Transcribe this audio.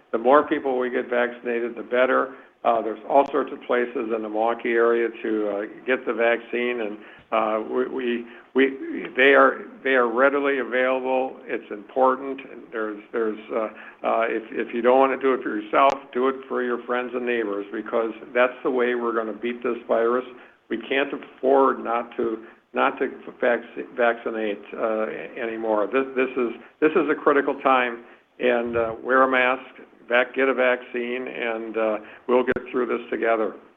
The more people we get vaccinated, the better. There's all sorts of places in the Milwaukee area to get the vaccine, and they are readily available. It's important. If you don't want to do it for yourself, do it for your friends and neighbors, because that's the way we're going to beat this virus. We can't afford not to vaccinate anymore. This is a critical time, and wear a mask, get a vaccine, and we'll get through this together.